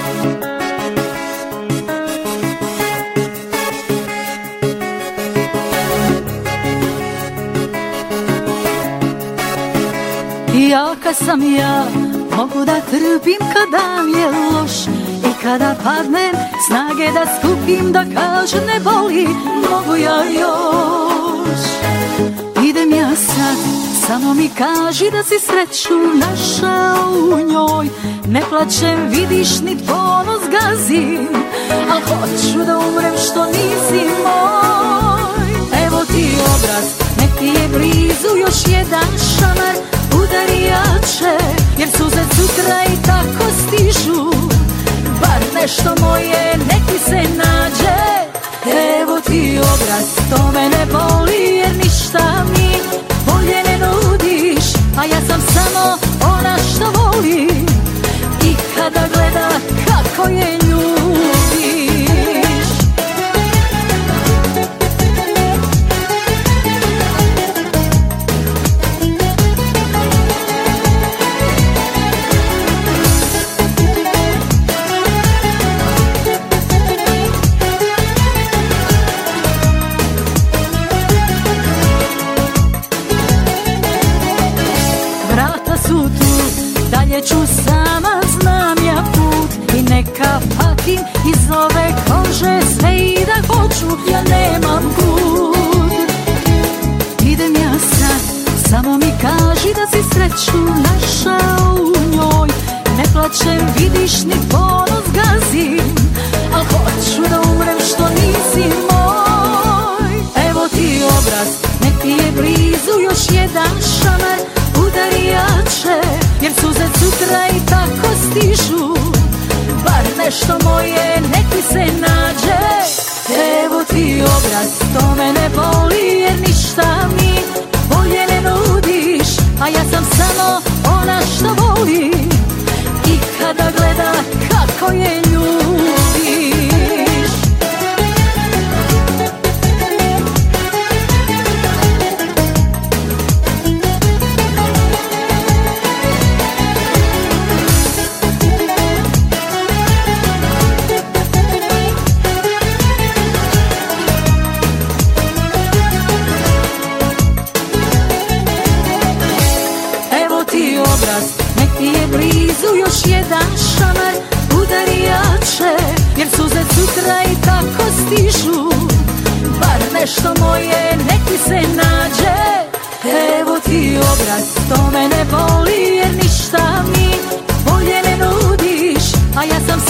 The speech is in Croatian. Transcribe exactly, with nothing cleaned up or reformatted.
Jaka sam ja, mogu da trpim kada mi je loš i kada padnem, snage da skupim, da kažem ne boli, mogu ja još. Idem ja sad, samo mi kaži da si sreću našao u njoj. Ne plačem, vidiš, nit ponos gazim, al hoću da umrem što nisi moj. Evo ti obraz, nek ti je blizu još jedan šamar. Udari jače, jer suze sutra i tako stižu. Bar nešto moje, nek ti se nađe. Evo ti obraz, to me ne boli, jer ništa mi bolje ne nudiš. A ja sam samo ona što voli i kada gleda kako je ljubiš. Dalje ću sama, znam ja put i neka patim iz ove kože sve i da hoću, ja nemam kud. Idem ja sad, samo mi kaži da si sreću našao u njoj. Ne plačem, vidiš, ni ponos gazim, al hoću da umrem što nisi moj. Evo ti obraz, nek ti je blizu još jedan šamar. Udari jače, jer suze sutra i tako stižu. Bar nešto moje, nek ti se nađe. Evo ti obraz, to me ne boli, jer ništa mi bolje ne nudiš. A ja sam samo ona što voli i kada gleda kako je ljubiš. Nek ti je blizu još jedan šamar. Udari jače, jer suze sutra i tako stižu. Bar nešto moje, nek ti se nađe. Evo ti obraz, to me ne boli, jer ništa mi bolje ne nudiš. A ja sam